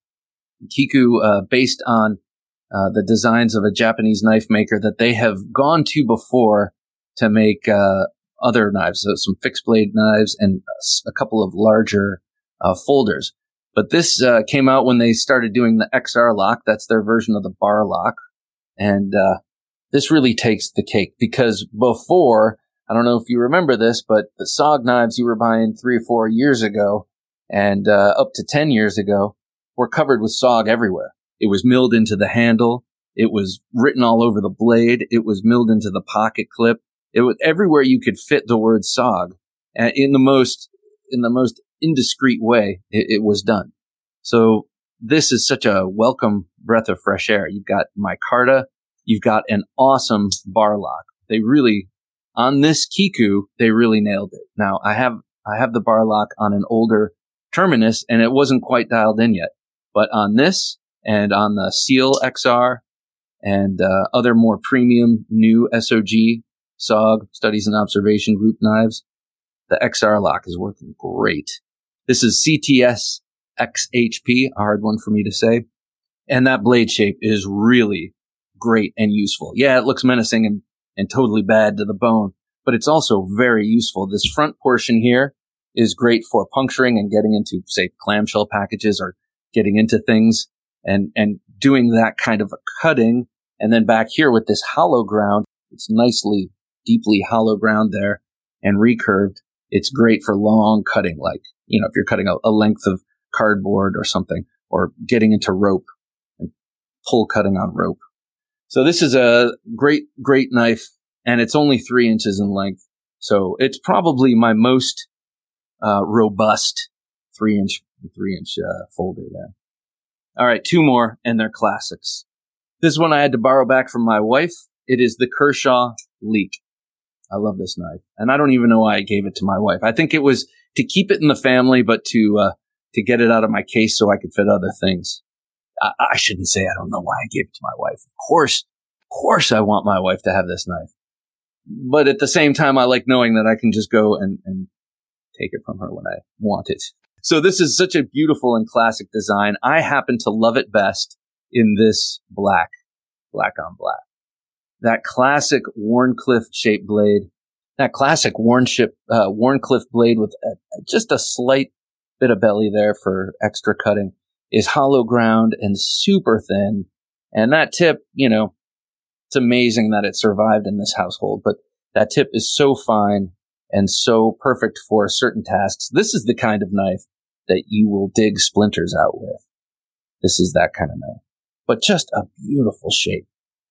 Kiku, uh, based on uh, the designs of a Japanese knife maker that they have gone to before to make uh other knives, so some fixed blade knives and a couple of larger uh, folders. But this uh, came out when they started doing the X R lock. That's their version of the bar lock. And uh, this really takes the cake, because before, I don't know if you remember this, but the S O G knives you were buying three or four years ago and uh, up to ten years ago were covered with S O G everywhere. It was milled into the handle. It was written all over the blade. It was milled into the pocket clip. It was everywhere you could fit the word S O G, and in the most in the most indiscreet way. It, it was done. So this is such a welcome breath of fresh air. You've got micarta, you've got an awesome bar lock. They really on this Kiku they really nailed it. Now I have I have the bar lock on an older Terminus, and it wasn't quite dialed in yet. But on this and on the Seal X R and uh, other more premium new S O G S O G, Studies and Observation Group knives, the X R lock is working great. This is C T S X H P, a hard one for me to say. And that blade shape is really great and useful. Yeah, it looks menacing and, and totally bad to the bone, but it's also very useful. This front portion here is great for puncturing and getting into, say, clamshell packages or getting into things and, and doing that kind of a cutting. And then back here with this hollow ground, it's nicely deeply hollow ground there and recurved. It's great for long cutting, like, you know, if you're cutting a, a length of cardboard or something, or getting into rope and pull cutting on rope. So this is a great, great knife, and it's only three inches in length. So it's probably my most uh, robust three inch, three inch uh, folder there. All right, two more, and they're classics. This one I had to borrow back from my wife. It is the Kershaw Leek. I love this knife. And I don't even know why I gave it to my wife. I think it was to keep it in the family, but to, uh, to get it out of my case so I could fit other things. I, I shouldn't say I don't know why I gave it to my wife. Of course, of course I want my wife to have this knife. But at the same time, I like knowing that I can just go and, and take it from her when I want it. So this is such a beautiful and classic design. I happen to love it best in this black, black on black. That classic Wharncliffe shaped blade, that classic Warnship, uh, Wharncliffe blade with a, just a slight bit of belly there for extra cutting is hollow ground and super thin. And that tip, you know, it's amazing that it survived in this household, but that tip is so fine and so perfect for certain tasks. This is the kind of knife that you will dig splinters out with. This is that kind of knife, but just a beautiful shape.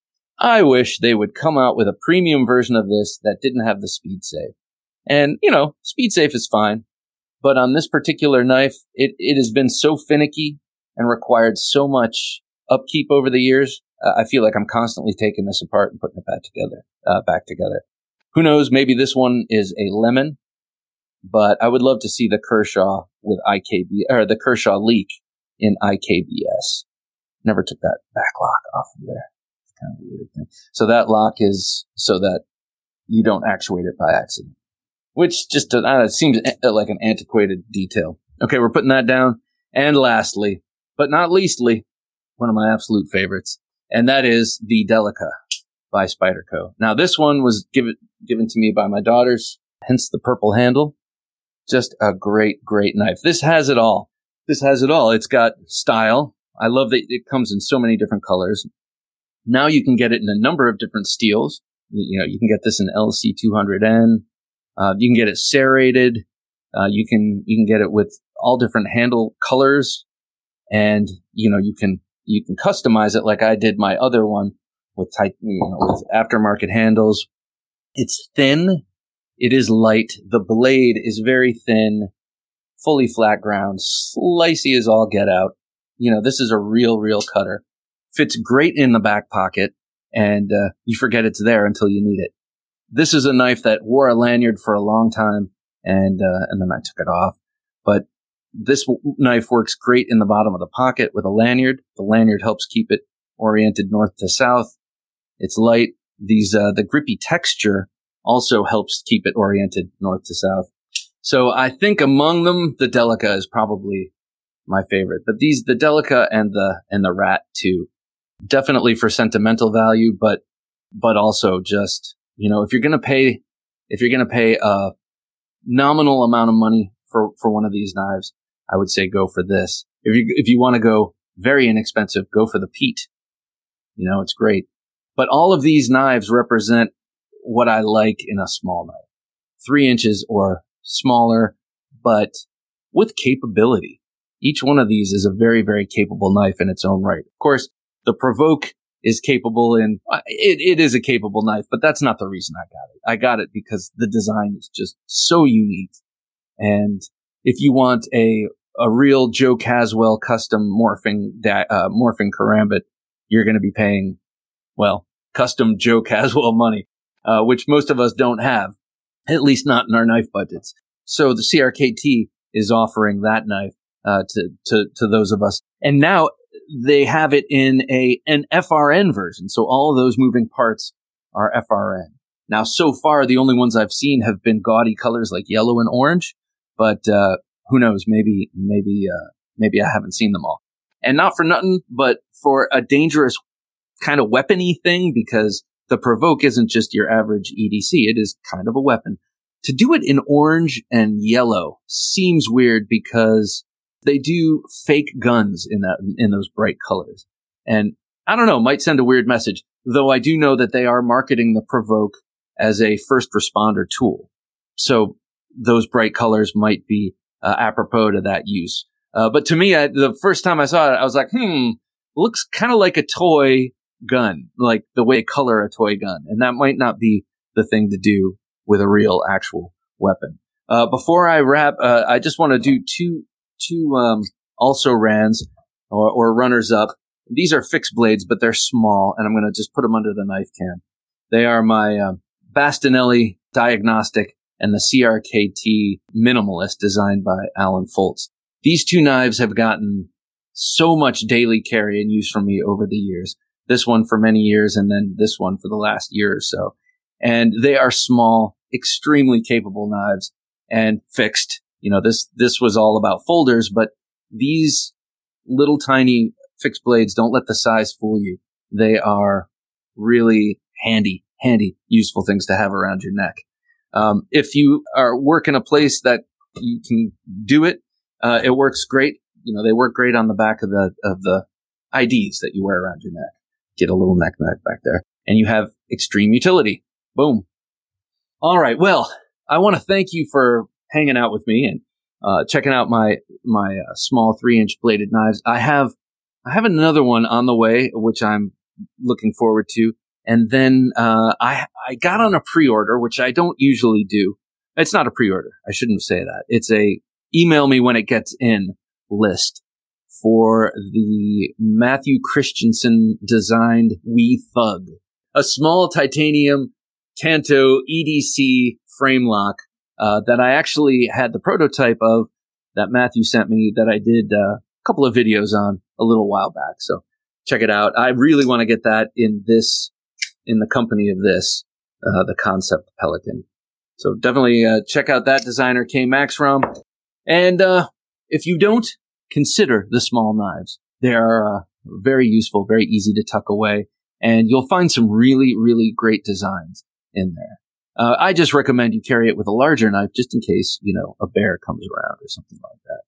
I wish they would come out with a premium version of this that didn't have the speed save. And, you know, speed safe is fine, but on this particular knife, it, it has been so finicky and required so much upkeep over the years. Uh, I feel like I'm constantly taking this apart and putting it back together, uh, back together. Who knows? Maybe this one is a lemon, but I would love to see the Kershaw with I K B, or the Kershaw leak in I K B S. Never took that back lock off of there. It's kind of a weird thing. So that lock is so that you don't actuate it by accident, which just uh, it seems like an antiquated detail. Okay, we're putting that down. And lastly, but not leastly, one of my absolute favorites, and that is the Delica by Spyderco. Now, this one was given given to me by my daughters, hence the purple handle. Just a great, great knife. This has it all. This has it all. It's got style. I love that it comes in so many different colors. Now you can get it in a number of different steels. You know, you can get this in L C two hundred N. Uh, you can get it serrated. Uh, you can you can get it with all different handle colors, and you know you can you can customize it like I did my other one with type you know with aftermarket handles. It's thin. It is light. The blade is very thin, fully flat ground, slicey as all get out. You know, this is a real, real cutter. Fits great in the back pocket, and uh, you forget it's there until you need it. This is a knife that wore a lanyard for a long time, and uh, and then I took it off. But this w- knife works great in the bottom of the pocket with a lanyard. The lanyard helps keep it oriented north to south. It's light. These uh, the grippy texture also helps keep it oriented north to south. So I think among them, the Delica is probably my favorite. But these, the Delica and the and the Rat too, definitely for sentimental value, but but also just, you know, if you're gonna pay if you're gonna pay a nominal amount of money for for one of these knives, I would say go for this. If you if you want to go very inexpensive, go for the Pete. You know, it's great. But all of these knives represent what I like in a small knife. Three inches or smaller, but with capability. Each one of these is a very, very capable knife in its own right. Of course, the Provoke is capable in, it, it is a capable knife, but that's not the reason I got it. I got it because the design is just so unique. And if you want a, a real Joe Caswell custom morphing, uh, morphing karambit, you're going to be paying, well, custom Joe Caswell money, uh, which most of us don't have, at least not in our knife budgets. So the C R K T is offering that knife, uh, to, to, to those of us. And now they have it in a, an F R N version. So all of those moving parts are F R N. Now, so far, the only ones I've seen have been gaudy colors like yellow and orange, but, uh, who knows? Maybe, maybe, uh, maybe I haven't seen them all. And not for nothing, but for a dangerous kind of weapony thing, because the Provoke isn't just your average E D C. It is kind of a weapon. To do it in orange and yellow seems weird because they do fake guns in that, in those bright colors. And I don't know, might send a weird message, though I do know that they are marketing the Provoke as a first responder tool. So those bright colors might be uh, apropos to that use. Uh, but to me, I, the first time I saw it, I was like, hmm, looks kind of like a toy gun, like the way they color a toy gun. And that might not be the thing to do with a real actual weapon. Uh, before I wrap, uh, I just want to do two, two, um, also rans or, or runners up. These are fixed blades, but they're small, and I'm going to just put them under the knife cam. They are my, um, Bastinelli Diagnostic and the C R K T Minimalist designed by Alan Foltz. These two knives have gotten so much daily carry and use from me over the years. This one for many years and then this one for the last year or so. And they are small, extremely capable knives and fixed. You know, this, this was all about folders, but these little tiny fixed blades, don't let the size fool you. They are really handy, handy, useful things to have around your neck. Um, if you are work in a place that you can do it, uh, it works great. You know, they work great on the back of the, of the I Ds that you wear around your neck. Get a little neck knife back there and you have extreme utility. Boom. All right. Well, I want to thank you for hanging out with me and, uh, checking out my, my uh, small three inch bladed knives. I have, I have another one on the way, which I'm looking forward to. And then, uh, I, I got on a pre-order, which I don't usually do. It's not a pre-order. I shouldn't say that. It's a email me when it gets in list for the Matthew Christensen designed Wee Thug, a small titanium Tanto E D C frame lock, uh, that I actually had the prototype of that Matthew sent me that I did uh, a couple of videos on a little while back. So check it out. I really want to get that in this, in the company of this, uh, the Concept Pelican. So definitely uh, check out that designer, K Maxrom. And uh, if you don't, consider the small knives. They are uh, very useful, very easy to tuck away, and you'll find some really, really great designs in there. Uh, I just recommend you carry it with a larger knife just in case, you know, a bear comes around or something like that.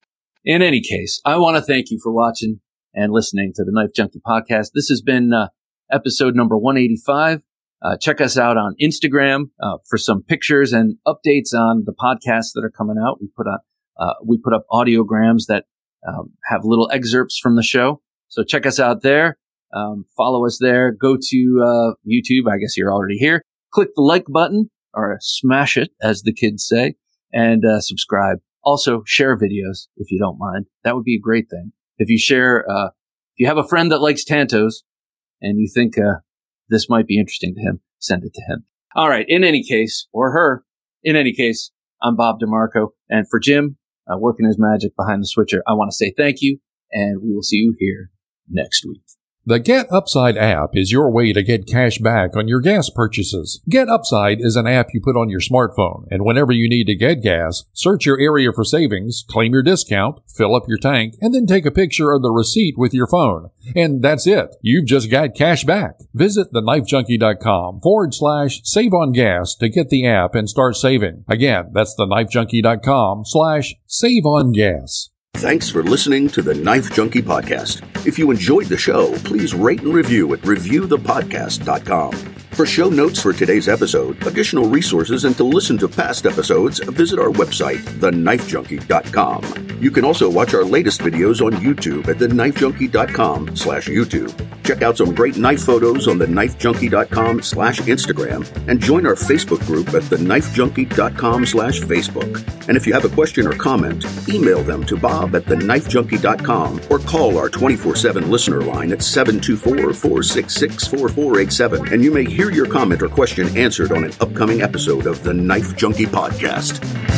In any case, I want to thank you for watching and listening to the Knife Junkie podcast. This has been uh, episode number one eighty-five. Uh, check us out on Instagram uh, for some pictures and updates on the podcasts that are coming out. We put up, uh, we put up audiograms that um, have little excerpts from the show. So check us out there. Um, follow us there. Go to uh, YouTube. I guess you're already here. Click the like button or smash it, as the kids say, and uh, subscribe. Also, share videos if you don't mind. That would be a great thing. If you share, uh, if you have a friend that likes Tantos and you think uh, this might be interesting to him, send it to him. All right. In any case, or her, in any case, I'm Bob DeMarco. And for Jim, uh, working his magic behind the switcher, I want to say thank you, and we will see you here next week. The Get Upside app is your way to get cash back on your gas purchases. Get Upside is an app you put on your smartphone, and whenever you need to get gas, search your area for savings, claim your discount, fill up your tank, and then take a picture of the receipt with your phone. And that's it. You've just got cash back. Visit thenifejunkie.com forward slash save on gas to get the app and start saving. Again, that's thenifejunkie.com slash save on gas. Thanks for listening to the Knife Junkie Podcast. If you enjoyed the show, please rate and review at review the podcast dot com. For show notes for today's episode, additional resources, and to listen to past episodes, visit our website, the knife junkie dot com. You can also watch our latest videos on YouTube at the knife junkie dot com slash YouTube. Check out some great knife photos on the knife junkie dot com slash Instagram, and join our Facebook group at the knife junkie dot com slash Facebook. And if you have a question or comment, email them to Bob at the knife junkie dot com or call our twenty-four seven listener line at seven two four, four six six, four four eight seven, and you may hear your comment or question answered on an upcoming episode of the Knife Junkie Podcast.